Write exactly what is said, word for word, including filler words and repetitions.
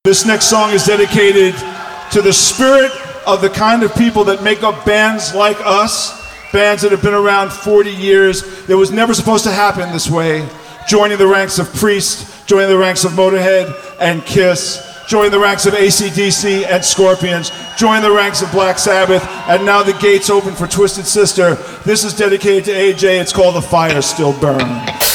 This next song is dedicated to the spirit of the kind of people that make up bands like us, bands that have been around forty years. It was never supposed to happen this way. Joining the ranks of Priest, joining the ranks of Motorhead and Kiss, joining the ranks of A C D C and Scorpions, joining the ranks of Black Sabbath, and now the gates open for Twisted Sister. This is dedicated to A J. It's called The Fire Still Burns.